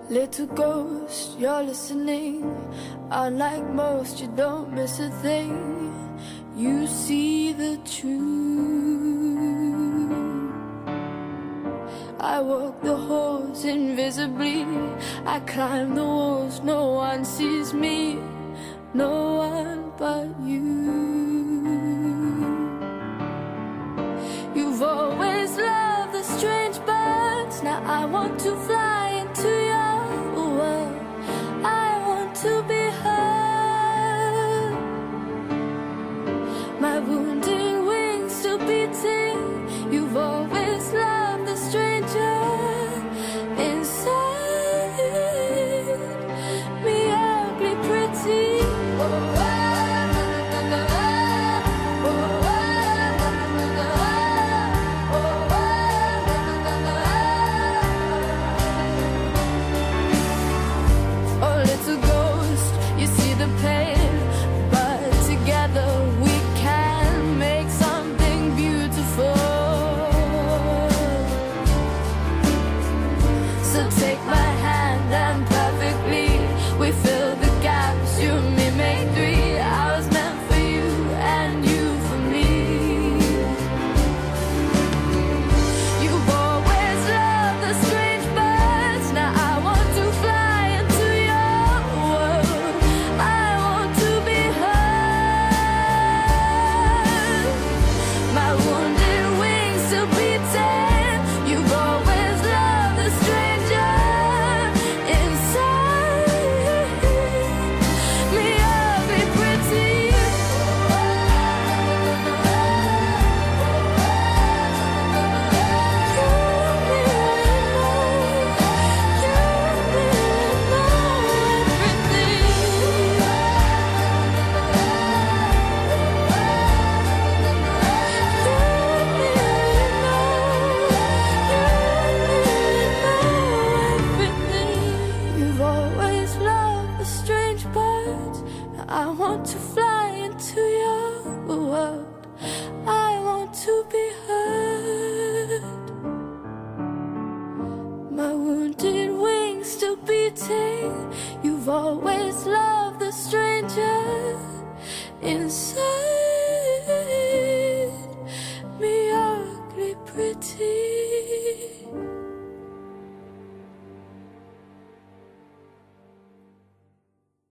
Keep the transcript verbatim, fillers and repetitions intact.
Little ghost, you're listening. Unlike most, you don't miss a thing. You see the truth. I walk the halls invisibly. I climb the walls, no one sees me. No one but you. You've always loved the strange birds. Now I want to fly into your world. I want to be heard. My wounded wings still beating. You've always loved the stranger inside me, ugly pretty. Oh, I want to fly into your world. I want to be heard. My wounded wings still beating. You've always loved the stranger inside.